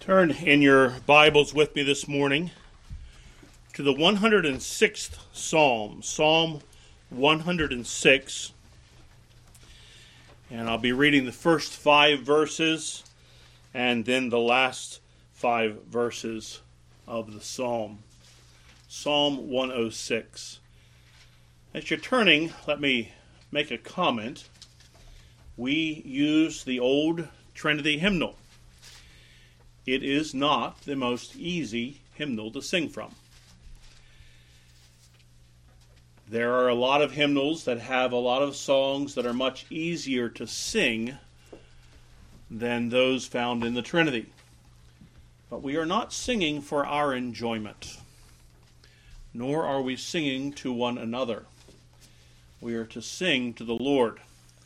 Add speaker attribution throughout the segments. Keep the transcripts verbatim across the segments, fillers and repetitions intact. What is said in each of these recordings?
Speaker 1: Turn in your Bibles with me this morning to the one hundred sixth Psalm, Psalm one hundred six. And I'll be reading the first five verses and then the last five verses of the Psalm. Psalm one oh six. As you're turning, let me make a comment. We use the old Trinity hymnal. It is not the most easy hymnal to sing from. There are a lot of hymnals that have a lot of songs that are much easier to sing than those found in the Trinity. But we are not singing for our enjoyment, nor are we singing to one another. We are to sing to the Lord.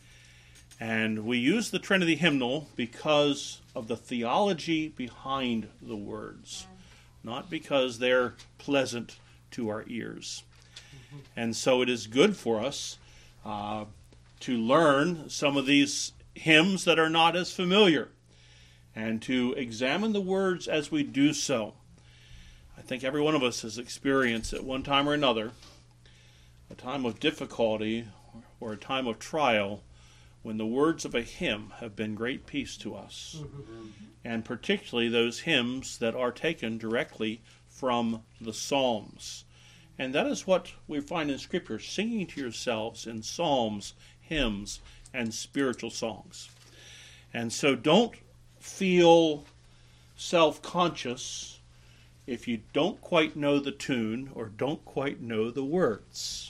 Speaker 1: And we use the Trinity hymnal because of the theology behind the words, not because they're pleasant to our ears. Mm-hmm. And so it is good for us uh, to learn some of these hymns that are not as familiar and to examine the words as we do so. I think every one of us has experienced at one time or another a time of difficulty or a time of trial when the words of a hymn have been great peace to us, mm-hmm. and particularly those hymns that are taken directly from the Psalms. And that is what we find in Scripture, singing to yourselves in psalms, hymns, and spiritual songs. And so don't feel self-conscious if you don't quite know the tune or don't quite know the words.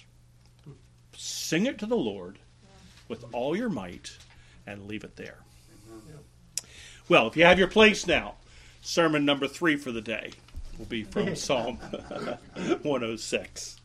Speaker 1: Sing it to the Lord with all your might, and leave it there. Well, if you have your place now, sermon number three for the day will be from Psalm one oh six.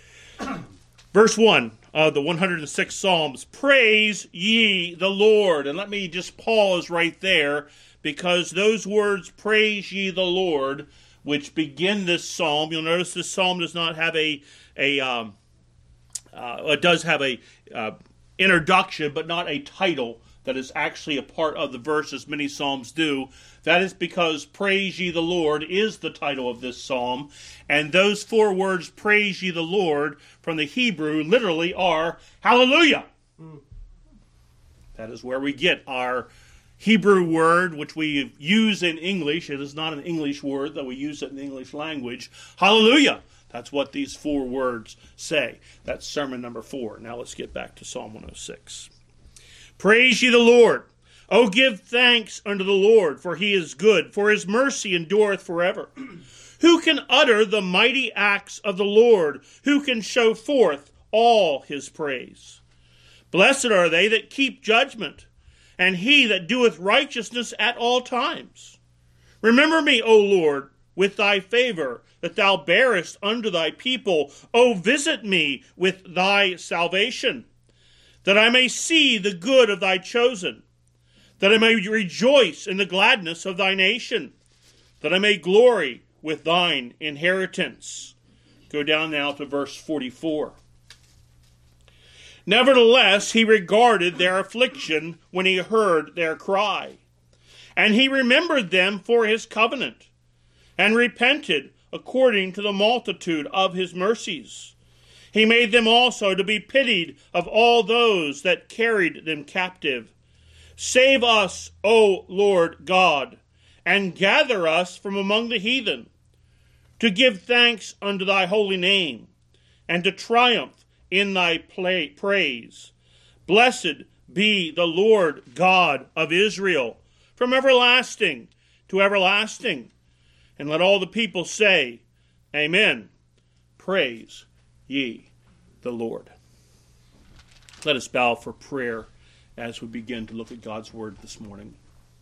Speaker 1: Verse one of the one hundred sixth Psalms, praise ye the Lord. And let me just pause right there, because those words, praise ye the Lord, which begin this psalm, you'll notice this psalm does not have a, a um, uh, it does have a uh, introduction, but not a title that is actually a part of the verse as many psalms do. That is because praise ye the Lord is the title of this psalm. And those four words, praise ye the Lord, from the Hebrew literally are hallelujah. Mm. That is where we get our Hebrew word, which we use in English. It is not an English word, though we use it in the English language. Hallelujah. That's what these four words say. That's sermon number four. Now let's get back to Psalm one oh six. Praise ye the Lord. O give thanks unto the Lord, for he is good, for his mercy endureth forever. Who can utter the mighty acts of the Lord? Who can show forth all his praise? Blessed are they that keep judgment, and he that doeth righteousness at all times. Remember me, O Lord, with thy favor, that thou bearest unto thy people. O visit me with thy salvation, that I may see the good of thy chosen, that I may rejoice in the gladness of thy nation, that I may glory with thine inheritance. Go down now to verse forty-four. Nevertheless, he regarded their affliction when he heard their cry, and he remembered them for his covenant, and repented according to the multitude of his mercies. He made them also to be pitied of all those that carried them captive. Save us, O Lord God, and gather us from among the heathen, to give thanks unto thy holy name, and to triumph in thy praise. Blessed be the Lord God of Israel, from everlasting to everlasting. And let all the people say, Amen. Praise ye the Lord. Let us bow for prayer as we begin to look at God's word this morning.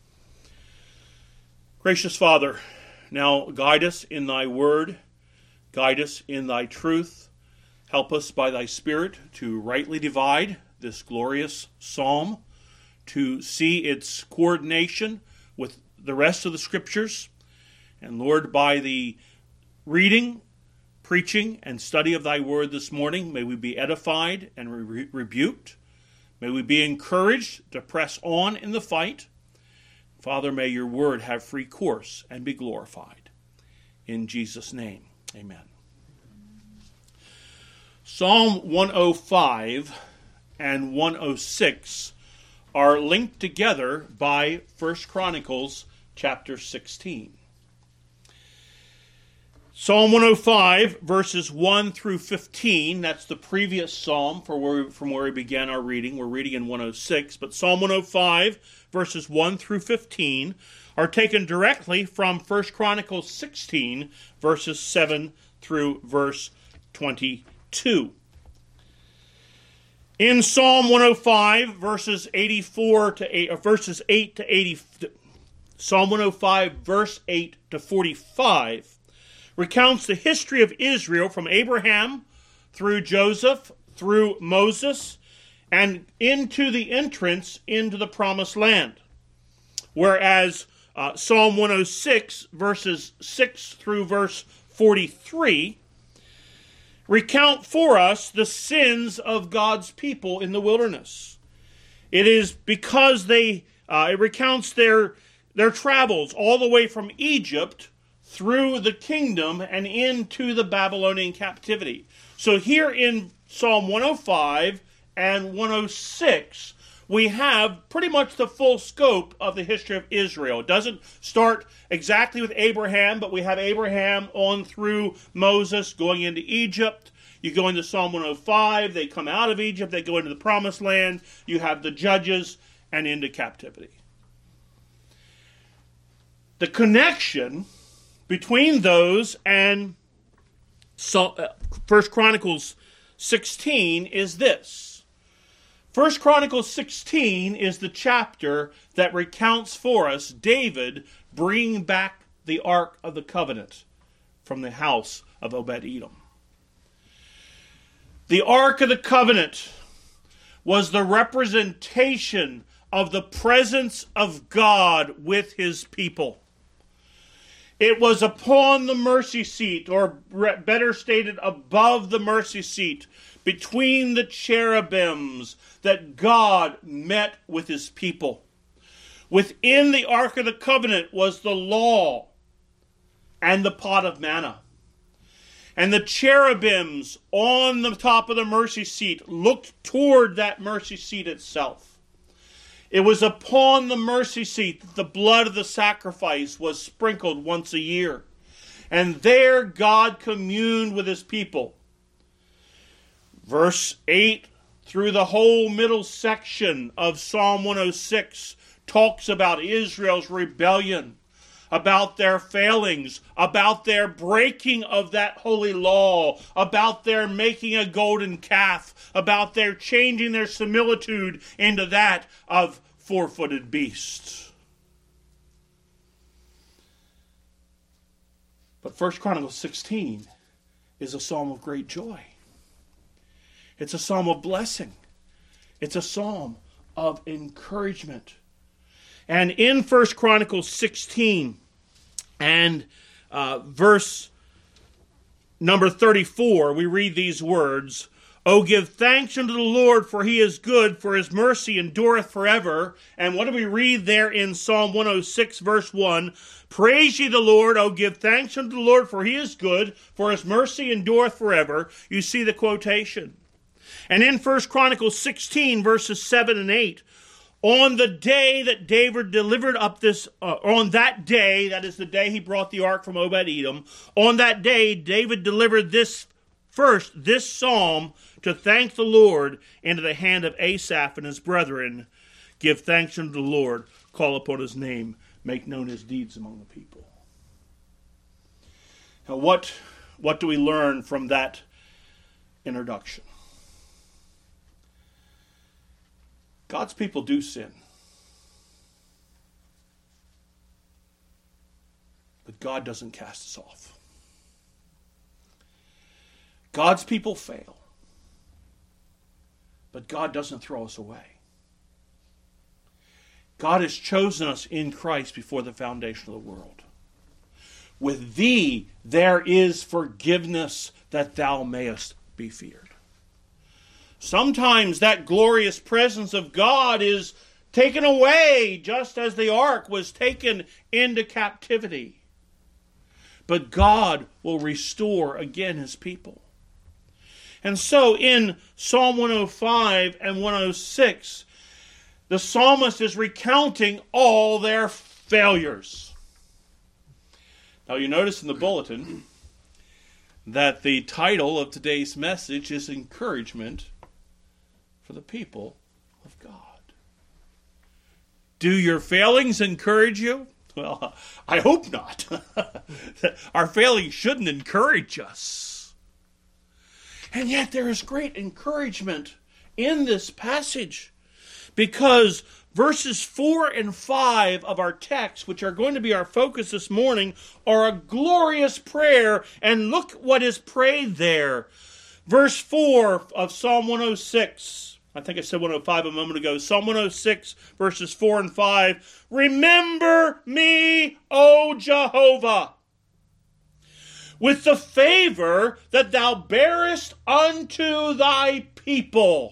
Speaker 1: Gracious Father, now guide us in thy word, guide us in thy truth. Help us by thy Spirit to rightly divide this glorious psalm, to see its coordination with the rest of the Scriptures. And Lord, by the reading, preaching, and study of thy word this morning, may we be edified and re- rebuked. May we be encouraged to press on in the fight. Father, may your word have free course and be glorified. In Jesus' name, amen. Psalm one oh five and one oh six are linked together by First Chronicles chapter sixteen. Psalm one oh five, verses one through fifteen, that's the previous psalm for where, from where we began our reading. We're reading in one oh six, but Psalm one oh five, verses one through fifteen, are taken directly from First Chronicles sixteen, verses seven through verse twenty-two. In Psalm one oh five, verses eighty-four to eight, or verses eight to eighty, Psalm one oh five, verse eight to forty-five, recounts the history of Israel from Abraham through Joseph, through Moses, and into the entrance into the promised land. Whereas uh, Psalm one oh six, verses six through verse forty-three, recount for us the sins of God's people in the wilderness. It is because they, uh, it recounts their, their travels all the way from Egypt through the kingdom and into the Babylonian captivity. So here in Psalm one oh five and one oh six, we have pretty much the full scope of the history of Israel. It doesn't start exactly with Abraham, but we have Abraham on through Moses going into Egypt. You go into Psalm one oh five, they come out of Egypt, they go into the promised land. You have the judges and into captivity. The connection between those and First Chronicles sixteen is this. First Chronicles sixteen is the chapter that recounts for us David bringing back the Ark of the Covenant from the house of Obed-Edom. The Ark of the Covenant was the representation of the presence of God with his people. It was upon the mercy seat, or better stated, above the mercy seat, between the cherubims, that God met with his people. Within the Ark of the Covenant was the law and the pot of manna. And the cherubims on the top of the mercy seat looked toward that mercy seat itself. It was upon the mercy seat that the blood of the sacrifice was sprinkled once a year. And there God communed with his people. Verse eight through the whole middle section of Psalm one oh six talks about Israel's rebellion, about their failings, about their breaking of that holy law, about their making a golden calf, about their changing their similitude into that of four-footed beasts. But First Chronicles sixteen is a psalm of great joy. It's a psalm of blessing. It's a psalm of encouragement. And in First Chronicles sixteen and uh, verse number thirty-four, we read these words, "O give thanks unto the Lord, for he is good, for his mercy endureth forever." And what do we read there in Psalm one oh six, verse one? "Praise ye the Lord, O give thanks unto the Lord, for he is good, for his mercy endureth forever." You see the quotation. And in First Chronicles sixteen, verses seven and eight, on the day that David delivered up this, uh, on that day, that is the day he brought the ark from Obed-Edom, on that day David delivered this first, this psalm, to thank the Lord into the hand of Asaph and his brethren. Give thanks unto the Lord, call upon his name, make known his deeds among the people. Now what, what do we learn from that introduction? God's people do sin. But God doesn't cast us off. God's people fail. But God doesn't throw us away. God has chosen us in Christ before the foundation of the world. With thee there is forgiveness, that thou mayest be feared. Sometimes that glorious presence of God is taken away just as the ark was taken into captivity. But God will restore again his people. And so in Psalm one oh five and one oh six, the psalmist is recounting all their failures. Now you notice in the bulletin that the title of today's message is Encouragement for the People of God. Do your failings encourage you? Well, I hope not. Our failings shouldn't encourage us. And yet there is great encouragement in this passage, because verses four and five of our text, which are going to be our focus this morning, are a glorious prayer. And look what is prayed there. Verse four of Psalm one oh six. I think I said one oh five a moment ago. Psalm one oh six, verses four and five. Remember me, O Jehovah, with the favor that thou bearest unto thy people.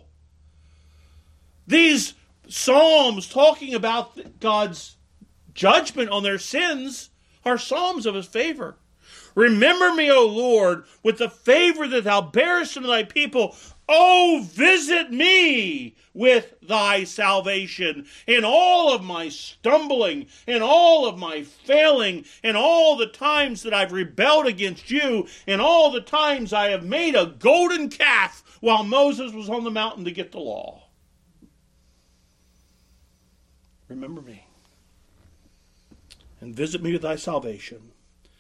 Speaker 1: These psalms talking about God's judgment on their sins are psalms of his favor. Remember me, O Lord, with the favor that thou bearest unto thy people. Oh, visit me with thy salvation in all of my stumbling, in all of my failing, in all the times that I've rebelled against you, in all the times I have made a golden calf while Moses was on the mountain to get the law. Remember me and visit me with thy salvation.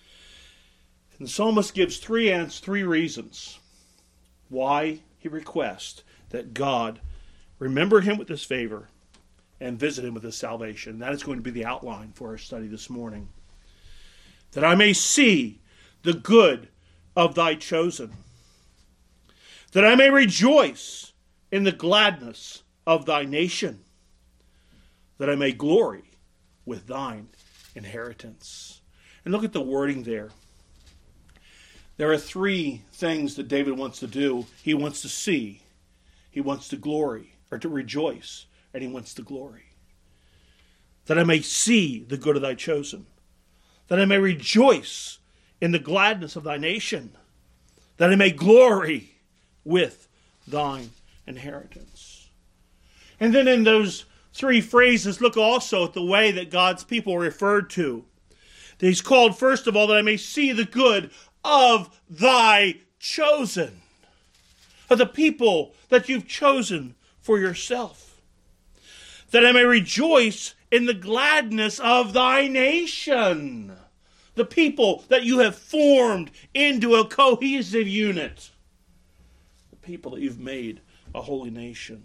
Speaker 1: And the psalmist gives three answers, three reasons why he requests that God remember him with his favor and visit him with his salvation. That is going to be the outline for our study this morning. That I may see the good of thy chosen. That I may rejoice in the gladness of thy nation. That I may glory with thine inheritance. And look at the wording there. There are three things that David wants to do. He wants to see, he wants to glory, or to rejoice, and he wants to glory. That I may see the good of thy chosen. That I may rejoice in the gladness of thy nation. That I may glory with thine inheritance. And then in those three phrases, look also at the way that God's people are referred to. He's called, first of all, that I may see the good of thy chosen, of the people that you've chosen for yourself, that I may rejoice in the gladness of thy nation, the people that you have formed into a cohesive unit, the people that you've made a holy nation,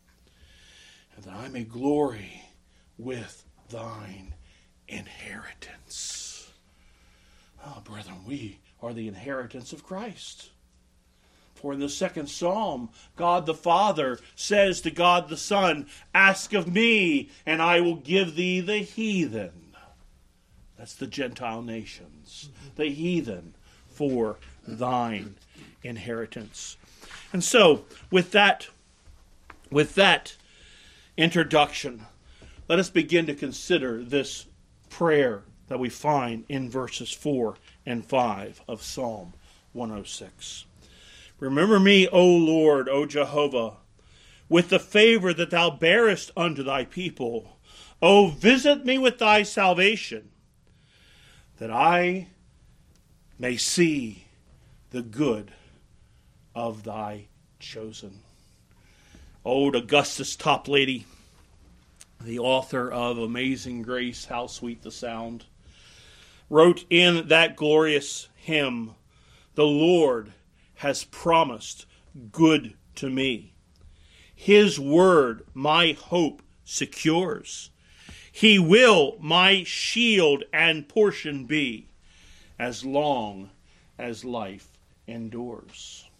Speaker 1: and that I may glory with thine inheritance. Oh, brethren, we are the inheritance of Christ. For in the second psalm, God the Father says to God the Son, ask of me, and I will give thee the heathen. That's the Gentile nations. The heathen for thine inheritance. And so, with that, with that introduction, let us begin to consider this prayer that we find in verses four and five of Psalm one oh six. Remember me, O Lord, O Jehovah, with the favor that thou bearest unto thy people. O visit me with thy salvation, that I may see the good of thy chosen. Old Augustus Toplady, the author of Amazing Grace, How Sweet the Sound, wrote in that glorious hymn, the Lord has promised good to me. His word my hope secures. He will my shield and portion be, as long as life endures.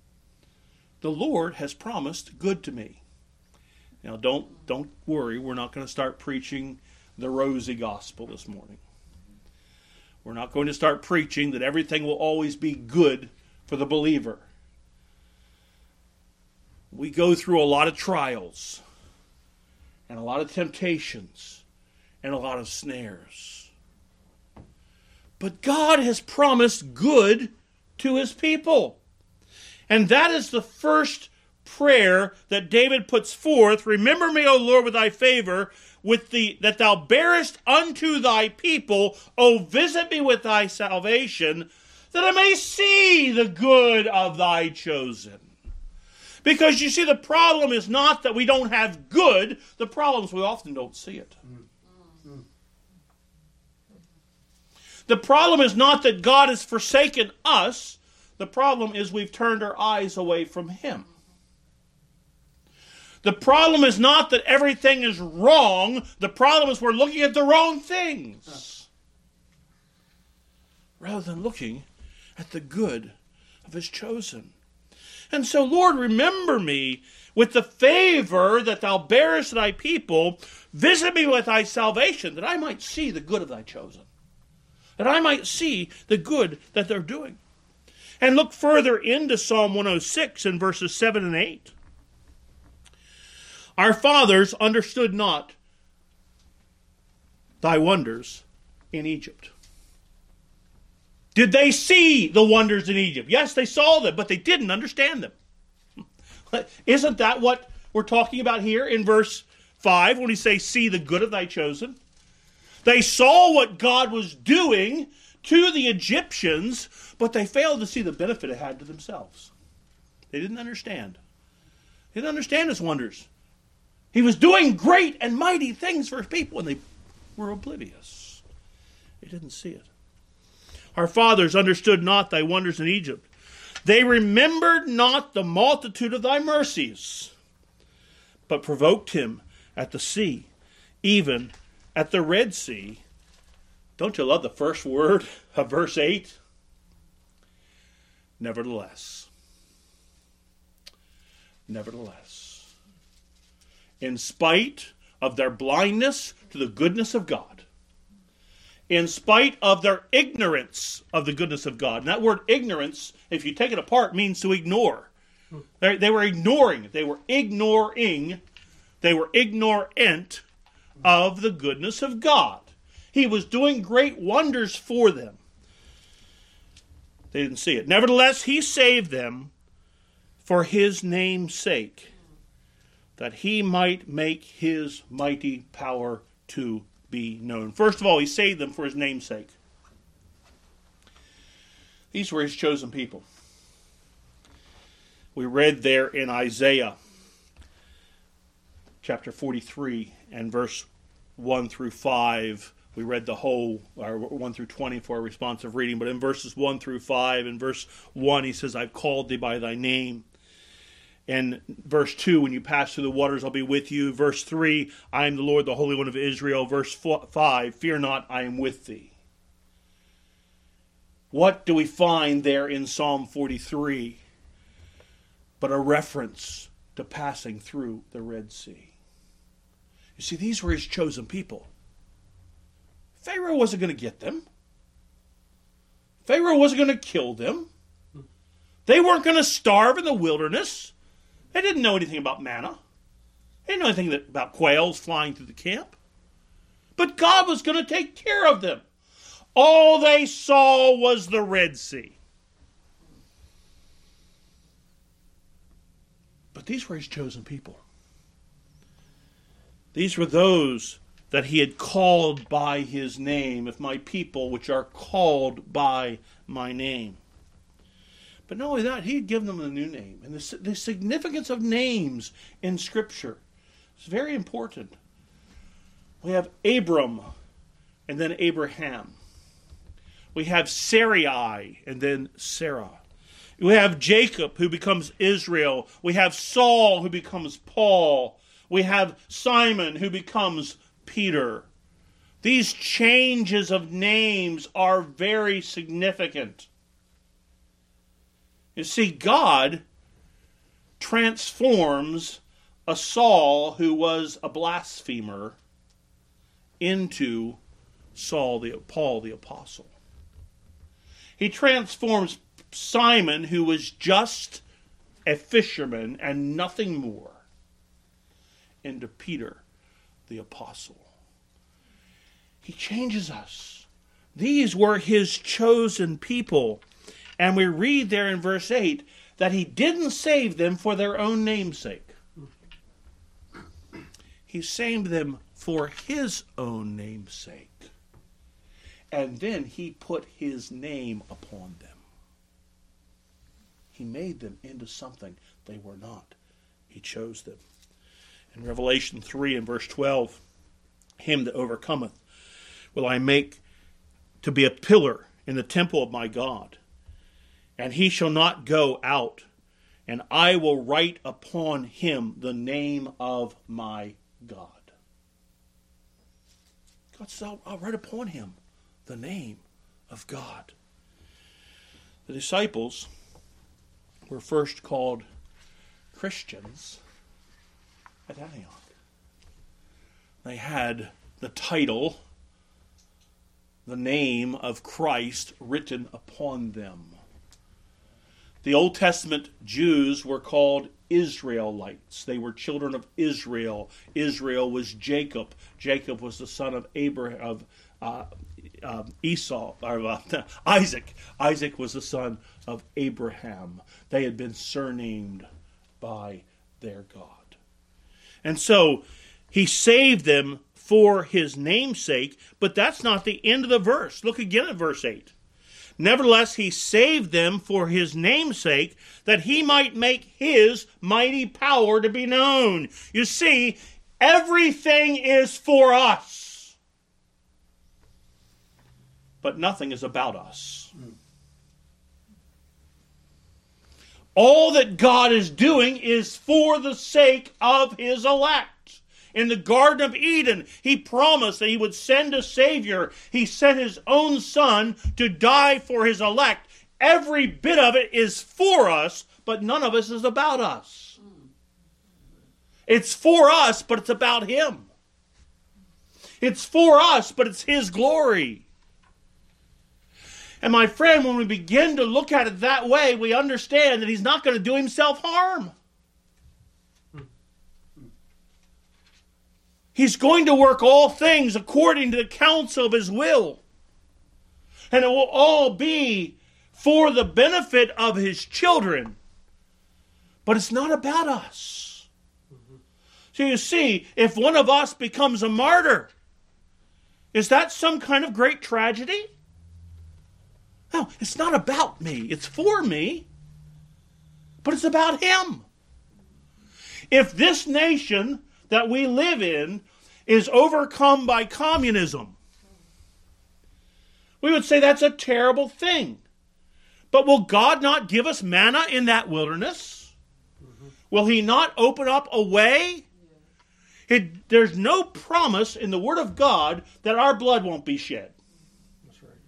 Speaker 1: The Lord has promised good to me. Now don't, don't worry, we're not going to start preaching the rosy gospel this morning. We're not going to start preaching that everything will always be good for the believer. We go through a lot of trials. and a lot of temptations and a lot of snares. But God has promised good to his people. And that is the first prayer that David puts forth. Remember me, O Lord, with thy favor, with the that thou bearest unto thy people. O visit me with thy salvation, that I may see the good of thy chosen. Because you see, the problem is not that we don't have good. The problem is we often don't see it. Mm. The problem is not that God has forsaken us. The problem is we've turned our eyes away from him. The problem is not that everything is wrong. The problem is we're looking at the wrong things, rather than looking at the good of his chosen. And so, Lord, remember me with the favor that thou bearest thy people. Visit me with thy salvation, that I might see the good of thy chosen. That I might see the good that they're doing. And look further into Psalm one oh six in verses seven and eight. Our fathers understood not thy wonders in Egypt. Did they see the wonders in Egypt? Yes, they saw them, but they didn't understand them. Isn't that what we're talking about here in verse five when he says, see the good of thy chosen? They saw what God was doing to the Egyptians, but they failed to see the benefit it had to themselves. They didn't understand. They didn't understand his wonders. He was doing great and mighty things for his people, and they were oblivious. They didn't see it. Our fathers understood not thy wonders in Egypt. They remembered not the multitude of thy mercies, but provoked him at the sea, even at the Red Sea. Don't you love the first word of verse eight? Nevertheless. Nevertheless. In spite of their blindness to the goodness of God, in spite of their ignorance of the goodness of God. And that word ignorance, if you take it apart, means to ignore. They, they were ignoring. They were ignoring. They were ignorant of the goodness of God. He was doing great wonders for them. They didn't see it. Nevertheless, he saved them for his name's sake, that he might make his mighty power to be known. First of all, he saved them for his name's sake. These were his chosen people. We read there in Isaiah chapter forty-three and verse one through five. We read the whole, or one through twenty for our responsive reading, but in verses one through five, in verse one, he says, I've called thee by thy name. In verse two, when you pass through the waters, I'll be with you. Verse three, I am the Lord, the Holy One of Israel. Verse five, fear not, I am with thee. What do we find there in Psalm forty-three but a reference to passing through the Red Sea? You see, these were his chosen people. Pharaoh wasn't going to get them. Pharaoh wasn't going to kill them. They weren't going to starve in the wilderness. They didn't know anything about manna. They didn't know anything about quails flying through the camp. But God was going to take care of them. All they saw was the Red Sea. But these were his chosen people. These were those that he had called by his name, if my people which are called by my name. But not only that, he had given them a new name. And the, the significance of names in Scripture is very important. We have Abram and then Abraham. We have Sarai and then Sarah. We have Jacob who becomes Israel. We have Saul who becomes Paul. We have Simon who becomes Peter. These changes of names are very significant. You see, God transforms a Saul who was a blasphemer into Saul the Paul the apostle. He transforms Simon, who was just a fisherman and nothing more, into Peter, the apostle. He changes us. These were his chosen people. And we read there in verse eight that he didn't save them for their own namesake. He saved them for his own namesake. And then he put his name upon them. He made them into something they were not. He chose them. In Revelation three and verse twelve, him that overcometh will I make to be a pillar in the temple of my God, and he shall not go out, and I will write upon him the name of my God. God says, I'll, I'll write upon him the name of God. The disciples were first called Christians at Antioch. They had the title, the name of Christ written upon them. The Old Testament Jews were called Israelites. They were children of Israel. Israel was Jacob. Jacob was the son of Abraham, of uh, uh, Esau, or uh, Isaac. Isaac was the son of Abraham. They had been surnamed by their God. And so he saved them for his namesake, but that's not the end of the verse. Look again at verse eight. Nevertheless, he saved them for his namesake, that he might make his mighty power to be known. You see, everything is for us, but nothing is about us. All that God is doing is for the sake of his elect. In the Garden of Eden, he promised that he would send a Savior. He sent his own Son to die for his elect. Every bit of it is for us, but none of us is about us. It's for us, but it's about him. It's for us, but it's his glory. And my friend, when we begin to look at it that way, we understand that he's not going to do himself harm. He's going to work all things according to the counsel of his will. And it will all be for the benefit of his children. But it's not about us. Mm-hmm. So you see, if one of us becomes a martyr, is that some kind of great tragedy? No, it's not about me. It's for me. But it's about him. If this nation that we live in is overcome by communism, we would say that's a terrible thing. But will God not give us manna in that wilderness? Mm-hmm. Will he not open up a way? Yeah. It, there's no promise in the Word of God that our blood won't be shed. That's right.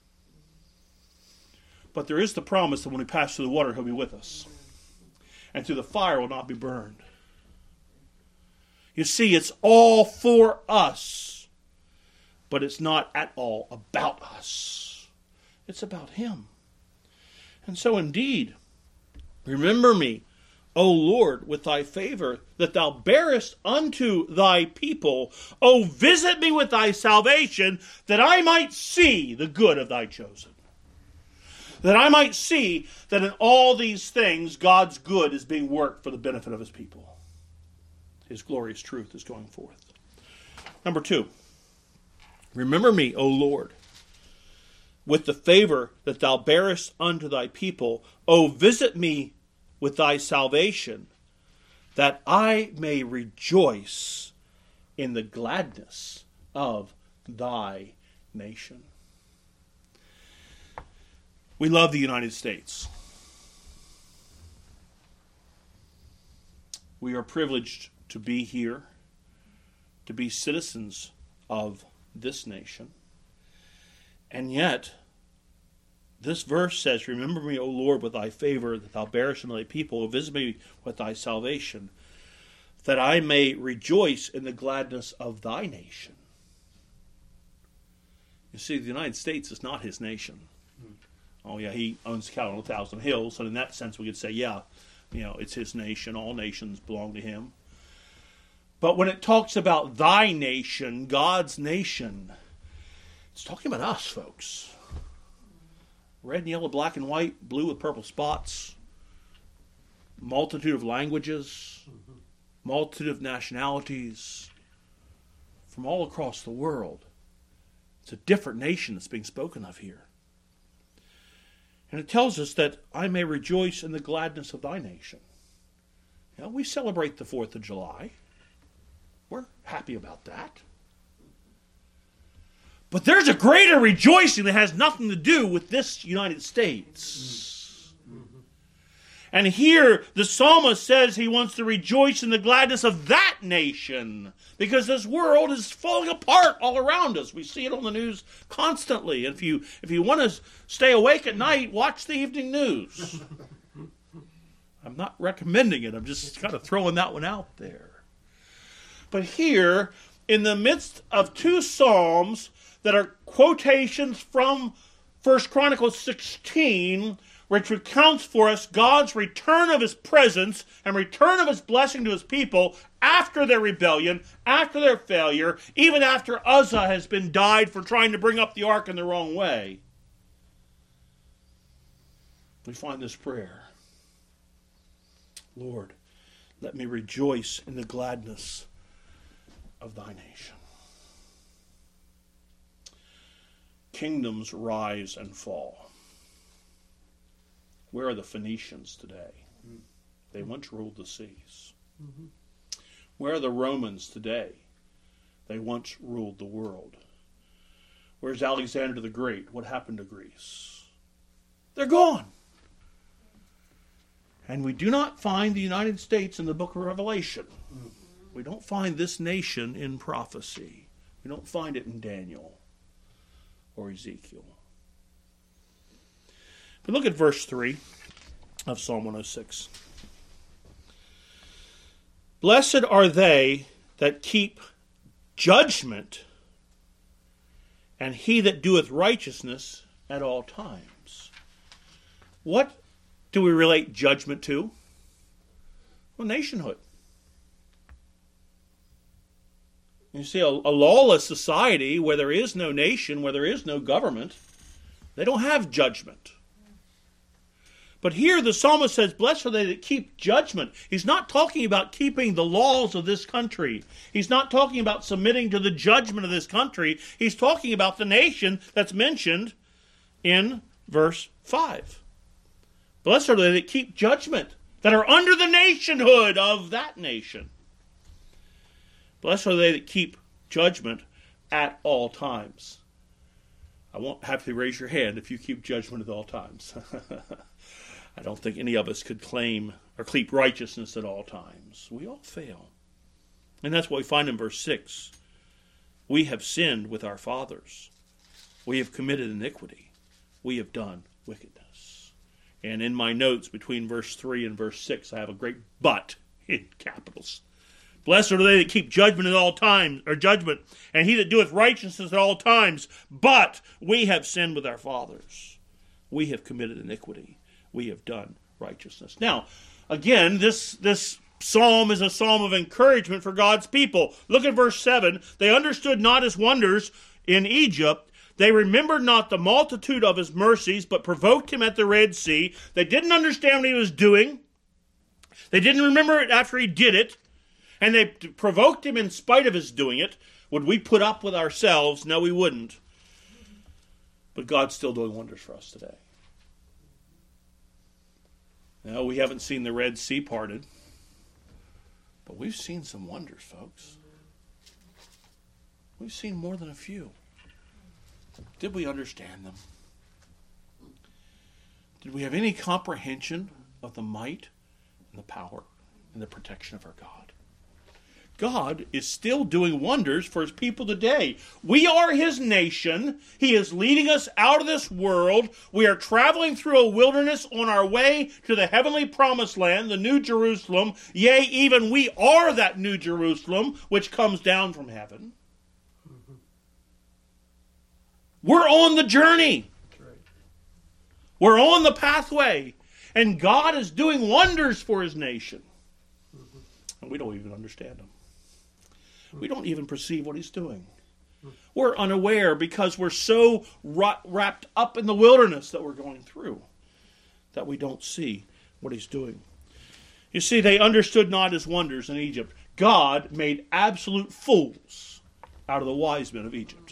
Speaker 1: But there is the promise that when we pass through the water, he'll be with us. And through the fire will not be burned. You see, it's all for us, but it's not at all about us. It's about him. And so indeed, remember me, O Lord, with thy favor, that thou bearest unto thy people. O visit me with thy salvation, that I might see the good of thy chosen. That I might see that in all these things, God's good is being worked for the benefit of his people. His glorious truth is going forth. Number two, remember me, O Lord, with the favor that thou bearest unto thy people. O visit me with thy salvation, that I may rejoice in the gladness of thy nation. We love the United States. We are privileged to be here, to be citizens of this nation. And yet, this verse says, remember me, O Lord, with thy favor, that thou bearest unto thy people. Visit me with thy salvation, that I may rejoice in the gladness of thy nation. You see, the United States is not his nation. Hmm. Oh yeah, he owns cattle on a thousand hills, and in that sense we could say, yeah, you know, it's his nation. All nations belong to him. But when it talks about thy nation, God's nation, it's talking about us, folks. Red and yellow, black and white, blue with purple spots, multitude of languages, multitude of nationalities from all across the world. It's a different nation that's being spoken of here. And it tells us that I may rejoice in the gladness of thy nation. You know, we celebrate the fourth of July. We're happy about that. But there's a greater rejoicing that has nothing to do with this United States. Mm-hmm. And here the psalmist says he wants to rejoice in the gladness of that nation, because this world is falling apart all around us. We see it on the news constantly. And if you if you want to stay awake at night, watch the evening news. I'm not recommending it. I'm just kind of throwing that one out there. But here, in the midst of two psalms that are quotations from First Chronicles sixteen, which recounts for us God's return of his presence and return of his blessing to his people after their rebellion, after their failure, even after Uzzah has been died for trying to bring up the ark in the wrong way. We find this prayer. Lord, let me rejoice in the gladness of thy nation. Kingdoms rise and fall. Where are the Phoenicians today? Mm-hmm. They once ruled the seas. Mm-hmm. Where are the Romans today? They once ruled the world. Where's Alexander the Great? What happened to Greece? They're gone. And we do not find the United States in the book of Revelation. Mm-hmm. We don't find this nation in prophecy. We don't find it in Daniel or Ezekiel. But look at verse three of Psalm one oh six. Blessed are they that keep judgment, and he that doeth righteousness at all times. What do we relate judgment to? Well, nationhood. You see, a, a lawless society where there is no nation, where there is no government, they don't have judgment. But here the psalmist says, blessed are they that keep judgment. He's not talking about keeping the laws of this country. He's not talking about submitting to the judgment of this country. He's talking about the nation that's mentioned in verse five. Blessed are they that keep judgment, that are under the nationhood of that nation. Blessed are they that keep judgment at all times. I won't have to raise your hand if you keep judgment at all times. I don't think any of us could claim or keep righteousness at all times. We all fail. And that's what we find in verse six. We have sinned with our fathers. We have committed iniquity. We have done wickedness. And in my notes between verse three and verse six, I have a great but in capitals. Blessed are they that keep judgment at all times, or judgment, and he that doeth righteousness at all times. But we have sinned with our fathers. We have committed iniquity. We have done righteousness. Now, again, this, this psalm is a psalm of encouragement for God's people. Look at verse seven. They understood not his wonders in Egypt. They remembered not the multitude of his mercies, but provoked him at the Red Sea. They didn't understand what he was doing. They didn't remember it after he did it. And they provoked him in spite of his doing it. Would we put up with ourselves? No, we wouldn't. But God's still doing wonders for us today. Now, we haven't seen the Red Sea parted. But we've seen some wonders, folks. We've seen more than a few. Did we understand them? Did we have any comprehension of the might and the power and the protection of our God? God is still doing wonders for his people today. We are his nation. He is leading us out of this world. We are traveling through a wilderness on our way to the heavenly promised land, the New Jerusalem. Yea, even we are that New Jerusalem, which comes down from heaven. Mm-hmm. We're on the journey. That's right. We're on the pathway. And God is doing wonders for his nation. Mm-hmm. And we don't even understand them. we don't even perceive what he's doing. We're unaware because we're so wrapped up in the wilderness that we're going through that we don't see what he's doing. You see, they understood not his wonders in Egypt. God made absolute fools out of the wise men of Egypt.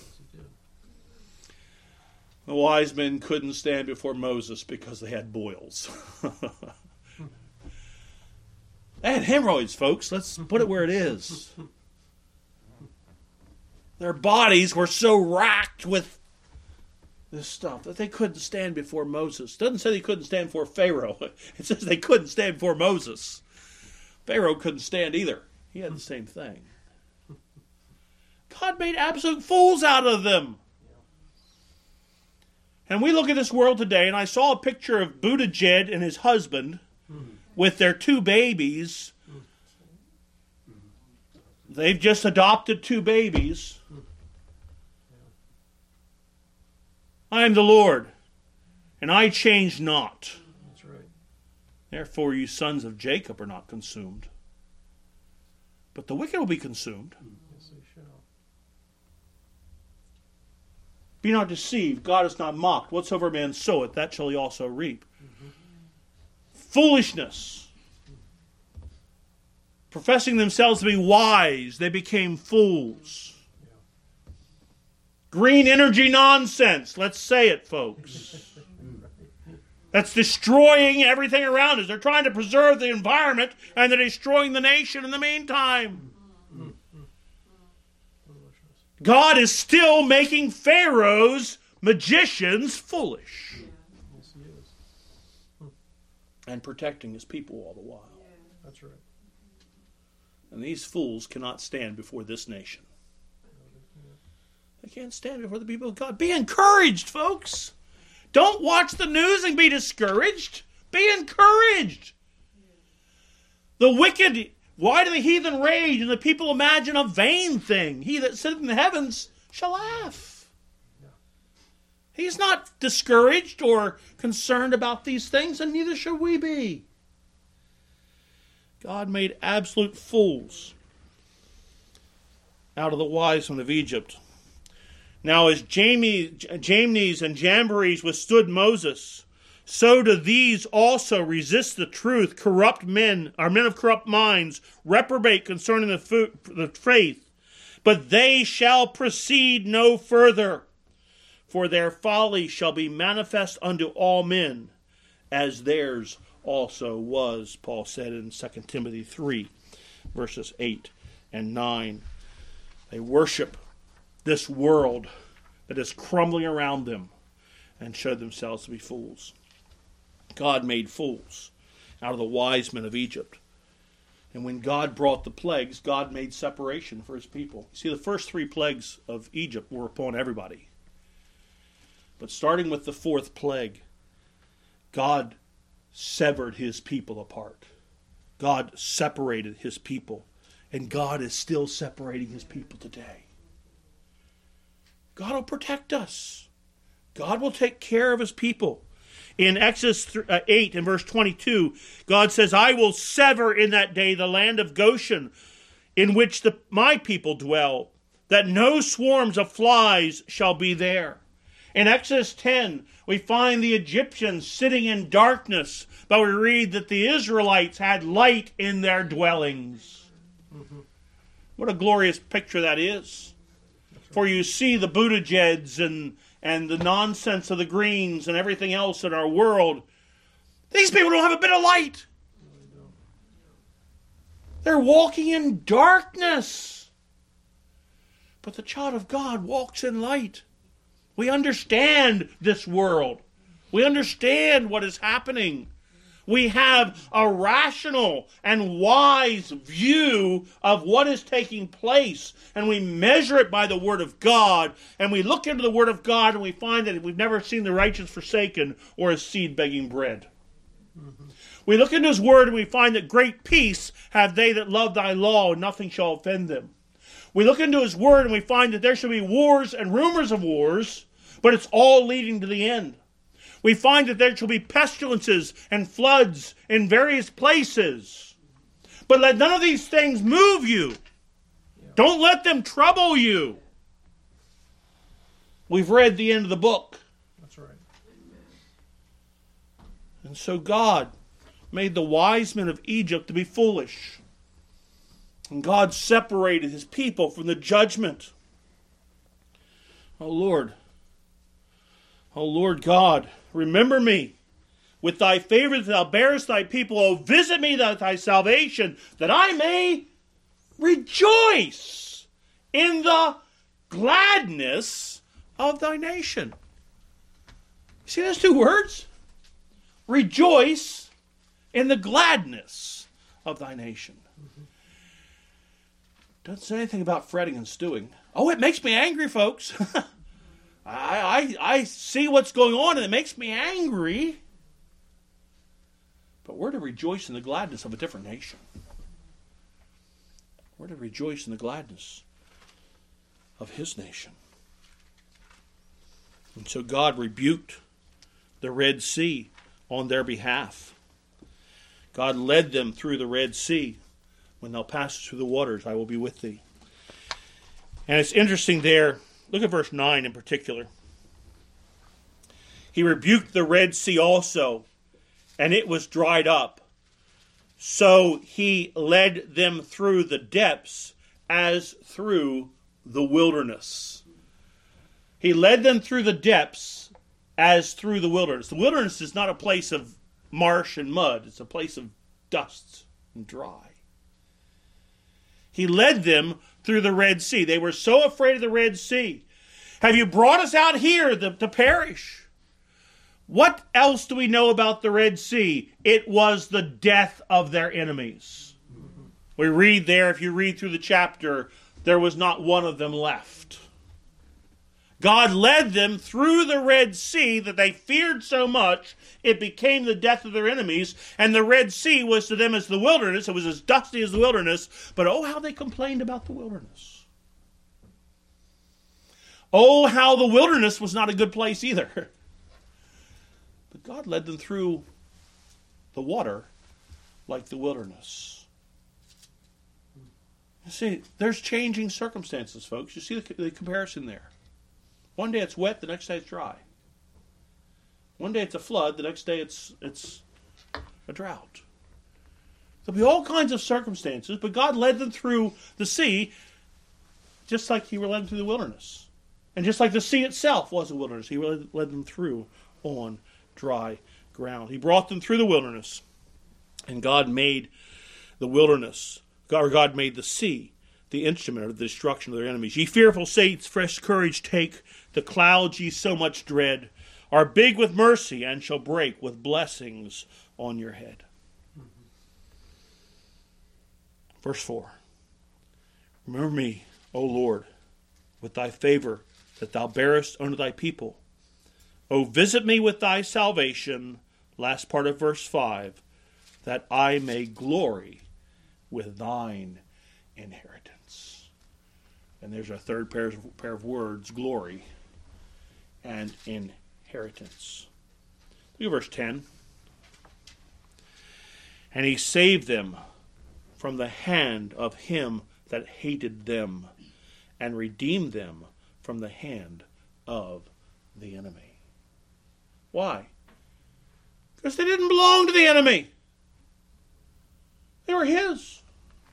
Speaker 1: The wise men couldn't stand before Moses because they had boils. They had hemorrhoids, folks. Let's put it where it is. Their bodies were so racked with this stuff that they couldn't stand before Moses. It doesn't say they couldn't stand before Pharaoh. It says they couldn't stand before Moses. Pharaoh couldn't stand either. He had the same thing. God made absolute fools out of them. And we look at this world today, and I saw a picture of Buttigieg and his husband with their two babies. They've just adopted two babies. I am the Lord, and I change not.
Speaker 2: That's right.
Speaker 1: Therefore, you sons of Jacob are not consumed. But the wicked will be consumed.
Speaker 2: Yes, they shall.
Speaker 1: Be not deceived. God is not mocked. Whatsoever man soweth, that shall he also reap. Mm-hmm. Foolishness. Professing themselves to be wise, they became fools. Yeah. Green energy nonsense. Let's say it, folks. That's destroying everything around us. They're trying to preserve the environment, and they're destroying the nation in the meantime. God is still making pharaohs, magicians, foolish.
Speaker 2: Yes, he is.
Speaker 1: And protecting his people all the while.
Speaker 2: That's right.
Speaker 1: And these fools cannot stand before this nation. They can't stand before the people of God. Be encouraged, folks. Don't watch the news and be discouraged. Be encouraged. The wicked, why do the heathen rage and the people imagine a vain thing? He that sitteth in the heavens shall laugh. He's not discouraged or concerned about these things, and neither should we be. God made absolute fools out of the wise men of Egypt. Now as Jamie, Jamnes and Jambres withstood Moses, so do these also resist the truth, corrupt men, are men of corrupt minds, reprobate concerning the, fo- the faith. But they shall proceed no further, for their folly shall be manifest unto all men, as theirs also was, Paul said in Second Timothy three, verses eight and nine. They worship this world that is crumbling around them and show themselves to be fools. God made fools out of the wise men of Egypt. And when God brought the plagues, God made separation for his people. You see, the first three plagues of Egypt were upon everybody. But starting with the fourth plague, God severed his people apart. God separated his people. And God is still separating his people today. God will protect us. God will take care of his people. In Exodus eight and verse twenty-two, God says, I will sever in that day the land of Goshen, in which the, my people dwell, that no swarms of flies shall be there. In Exodus ten, we find the Egyptians sitting in darkness, but we read that the Israelites had light in their dwellings. Mm-hmm. What a glorious picture that is. For you see the Buttigiegs and, and the nonsense of the Greens and everything else in our world. These people don't have a bit of light. They're walking in darkness. But the child of God walks in light. We understand this world. We understand what is happening. We have a rational and wise view of what is taking place. And we measure it by the Word of God. And we look into the Word of God and we find that we've never seen the righteous forsaken or his seed begging bread. Mm-hmm. We look into his Word and we find that great peace have they that love thy law, and nothing shall offend them. We look into his Word and we find that there shall be wars and rumors of wars, but it's all leading to the end. We find that there shall be pestilences and floods in various places. But let none of these things move you.
Speaker 2: Yeah.
Speaker 1: Don't let them trouble you. We've read the end of the book.
Speaker 2: That's right.
Speaker 1: And so God made the wise men of Egypt to be foolish. And God separated his people from the judgment. Oh Lord, oh Lord God, remember me. With thy favor that thou bearest thy people, O visit me with thy salvation, that I may rejoice in the gladness of thy nation. See those two words? Rejoice in the gladness of thy nation. Mm-hmm. Doesn't say anything about fretting and stewing. Oh, it makes me angry, folks. I, I, I see what's going on and it makes me angry. But we're to rejoice in the gladness of a different nation. We're to rejoice in the gladness of his nation. And so God rebuked the Red Sea on their behalf. God led them through the Red Sea. When thou passest through the waters, I will be with thee. And it's interesting there. Look at verse nine in particular. He rebuked the Red Sea also, and it was dried up. So he led them through the depths as through the wilderness. He led them through the depths as through the wilderness. The wilderness is not a place of marsh and mud. It's a place of dust and dry. He led them through the Red Sea. They were so afraid of the Red Sea. Have you brought us out here to, to perish? What else do we know about the Red Sea? It was the death of their enemies. We read there, if you read through the chapter, there was not one of them left. God led them through the Red Sea that they feared so much, it became the death of their enemies, and the Red Sea was to them as the wilderness. It was as dusty as the wilderness, but oh, how they complained about the wilderness. Oh, how the wilderness was not a good place either. But God led them through the water like the wilderness. You see, there's changing circumstances, folks. You see the, the comparison there. One day it's wet, the next day it's dry. One day it's a flood, the next day it's it's a drought. There'll be all kinds of circumstances, but God led them through the sea just like he led them through the wilderness. And just like the sea itself was a wilderness, he led them through on dry ground. He brought them through the wilderness, and God made the wilderness, or God made the sea the instrument of the destruction of their enemies. Ye fearful saints, fresh courage take. The clouds ye so much dread are big with mercy and shall break with blessings on your head. Mm-hmm. Verse four. Remember me, O Lord, with thy favor that thou bearest unto thy people. O visit me with thy salvation, last part of verse five, that I may glory with thine inheritance. And there's our third pair of, pair of words, glory and inheritance. Look at verse ten. And he saved them from the hand of him that hated them, and redeemed them from the hand of the enemy. Why? Because they didn't belong to the enemy. They were his.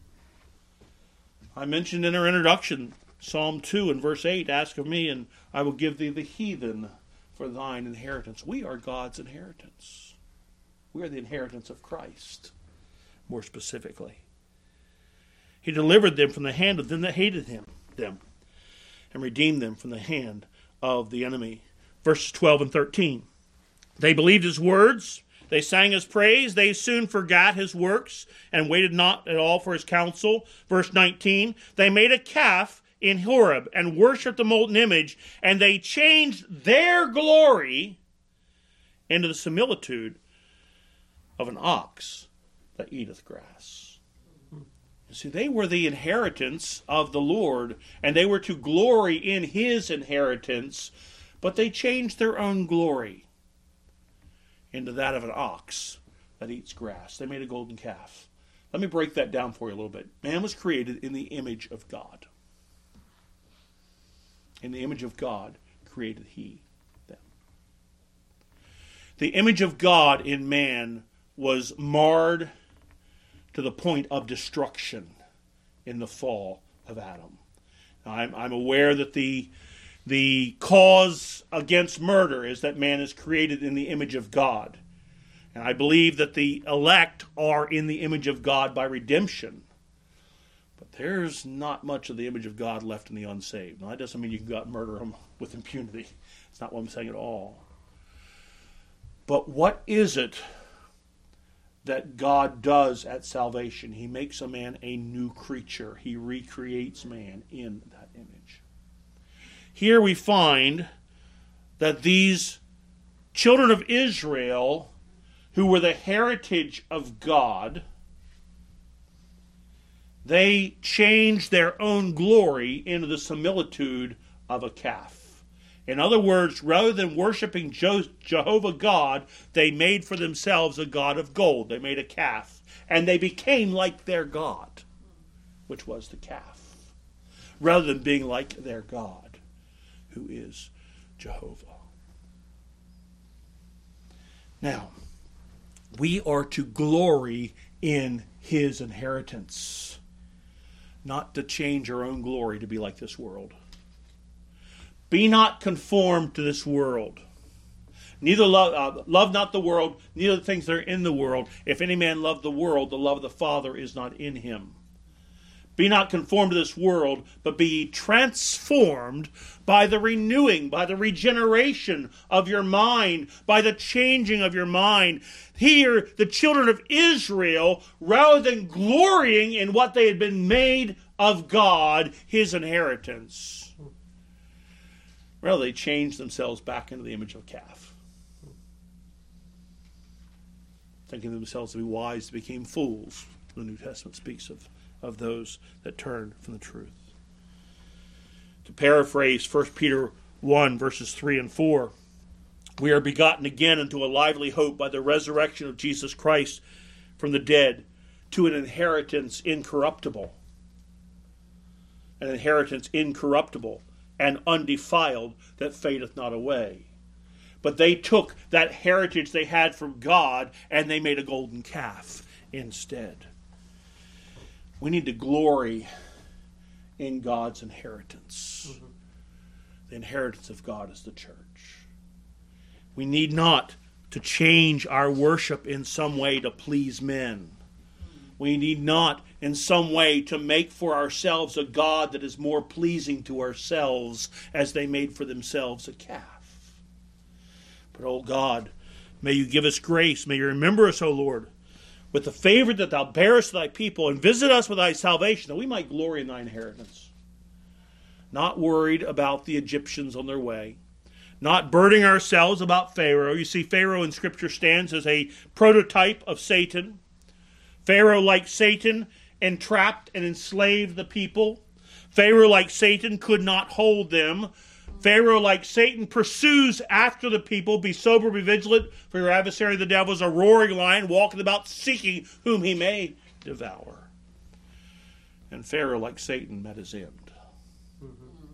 Speaker 1: I mentioned in our introduction, Psalm two and verse eight, ask of me, and I will give thee the heathen for thine inheritance. We are God's inheritance. We are the inheritance of Christ, more specifically. He delivered them from the hand of them that hated him, them, and redeemed them from the hand of the enemy. Verses twelve and thirteen. They believed his words. They sang his praise. They soon forgot his works and waited not at all for his counsel. Verse nineteen. They made a calf in Horeb and worshipped the molten image, and they changed their glory into the similitude of an ox that eateth grass. You see, they were the inheritance of the Lord, and they were to glory in his inheritance, but they changed their own glory into that of an ox that eats grass. They made a golden calf. Let me break that down for you a little bit. Man was created in the image of God. In the image of God created he them. The image of God in man was marred to the point of destruction in the fall of Adam. Now, I'm, I'm aware that the, the cause against murder is that man is created in the image of God. And I believe that the elect are in the image of God by redemption. But there's not much of the image of God left in the unsaved. Now, that doesn't mean you can go out and murder them with impunity. It's not what I'm saying at all. But what is it that God does at salvation? He makes a man a new creature. He recreates man in that image. Here we find that these children of Israel, who were the heritage of God, they changed their own glory into the similitude of a calf. In other words, rather than worshiping Jehovah God, they made for themselves a god of gold. They made a calf. And they became like their god, which was the calf, rather than being like their God, who is Jehovah. Now, we are to glory in his inheritance, not to change our own glory to be like this world. Be not conformed to this world. Neither love, uh, love not the world, neither the things that are in the world. If any man love the world, the love of the Father is not in him. Be not conformed to this world, but be ye transformed by the renewing, by the regeneration of your mind, by the changing of your mind. Here, the children of Israel, rather than glorying in what they had been made of God, his inheritance, rather they changed themselves back into the image of a calf. Thinking themselves to be wise, they became fools. The New Testament speaks of, of those that turn from the truth. To paraphrase First Peter one, verses three and four, we are begotten again into a lively hope by the resurrection of Jesus Christ from the dead, to an inheritance incorruptible. An inheritance incorruptible and undefiled, that fadeth not away. But they took that heritage they had from God and they made a golden calf instead. We need to glory in God's inheritance. Mm-hmm. The inheritance of God is the church. We need not to change our worship in some way to please men. We need not in some way to make for ourselves a God that is more pleasing to ourselves, as they made for themselves a calf. But, O God, may you give us grace. May you remember us, O Lord, with the favor that thou bearest thy people, and visit us with thy salvation, that we might glory in thy inheritance. Not worried about the Egyptians on their way. Not burdening ourselves about Pharaoh. You see, Pharaoh in Scripture stands as a prototype of Satan. Pharaoh, like Satan, entrapped and enslaved the people. Pharaoh, like Satan, could not hold them. Pharaoh, like Satan, pursues after the people. Be sober, be vigilant, for your adversary the devil is a roaring lion, walking about seeking whom he may devour. And Pharaoh, like Satan, met his end. Mm-hmm.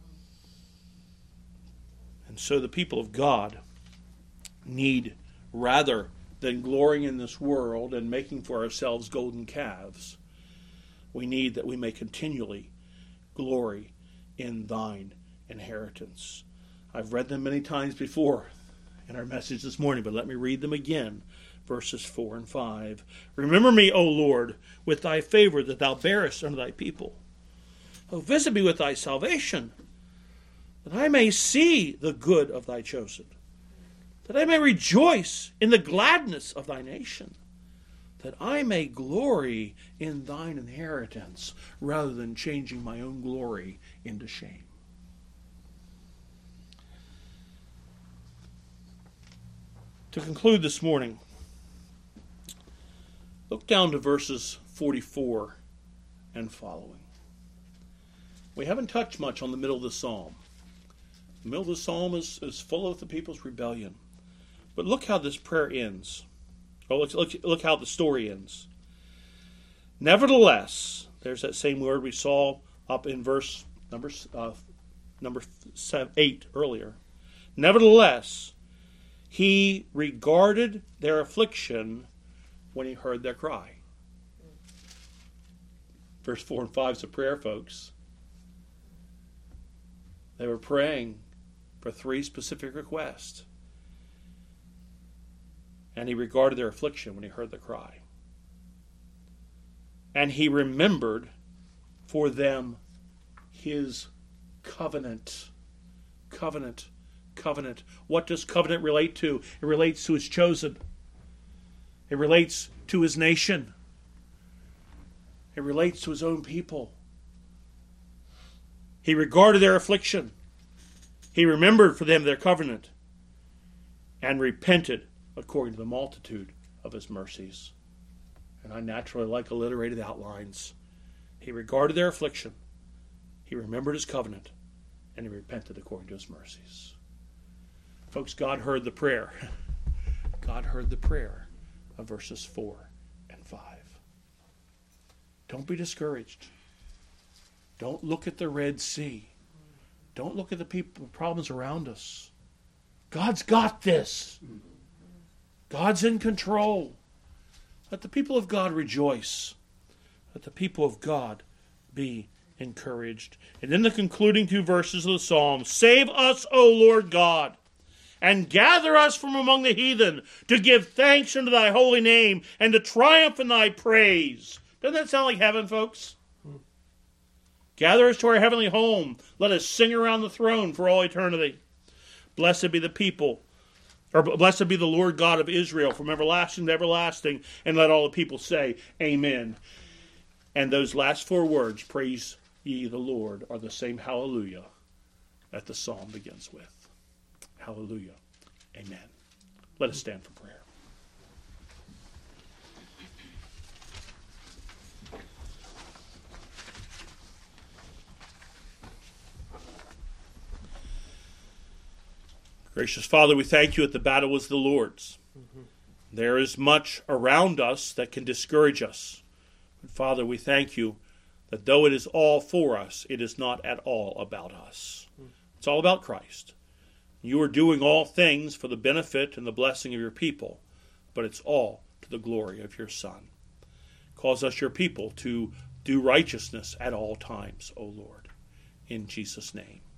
Speaker 1: And so the people of God need, rather than glorying in this world and making for ourselves golden calves, we need that we may continually glory in thine inheritance. I've read them many times before in our message this morning, but let me read them again. Verses four and five. Remember me, O Lord, with thy favor that thou bearest unto thy people. O visit me with thy salvation, that I may see the good of thy chosen, that I may rejoice in the gladness of thy nation, that I may glory in thine inheritance, rather than changing my own glory into shame. To conclude this morning, look down to verses forty-four and following. We haven't touched much on the middle of the psalm. The middle of the psalm is, is full of the people's rebellion. But look how this prayer ends. Oh, look, look, look how the story ends. Nevertheless, there's that same word we saw up in verse number uh, number seven, eight earlier. Nevertheless, he regarded their affliction when he heard their cry. Verse four and five is a prayer, folks. They were praying for three specific requests. And he regarded their affliction when he heard the cry. And he remembered for them his covenant. Covenant. Covenant. What does covenant relate to? It relates to his chosen. It relates to his nation. It relates to his own people. He regarded their affliction. He remembered for them their covenant and repented according to the multitude of his mercies. And I naturally like alliterated outlines. He regarded their affliction. He remembered his covenant. And he repented according to his mercies. Folks, God heard the prayer. God heard the prayer of verses four and five. Don't be discouraged. Don't look at the Red Sea. Don't look at the people, problems around us. God's got this. God's in control. Let the people of God rejoice. Let the people of God be encouraged. And in the concluding two verses of the psalm, save us, O Lord God, and gather us from among the heathen to give thanks unto thy holy name and to triumph in thy praise. Doesn't that sound like heaven, folks? Hmm. Gather us to our heavenly home. Let us sing around the throne for all eternity. Blessed be the people, or blessed be the Lord God of Israel from everlasting to everlasting. And let all the people say, Amen. And those last four words, praise ye the Lord, are the same hallelujah that the psalm begins with. Hallelujah. Amen. Let us stand for prayer. Gracious Father, we thank you that the battle was the Lord's. Mm-hmm. There is much around us that can discourage us. But Father, we thank you that though it is all for us, it is not at all about us. Mm-hmm. It's all about Christ. You are doing all things for the benefit and the blessing of your people, but it's all to the glory of your Son. Cause us, your people, to do righteousness at all times, O Lord. In Jesus' name.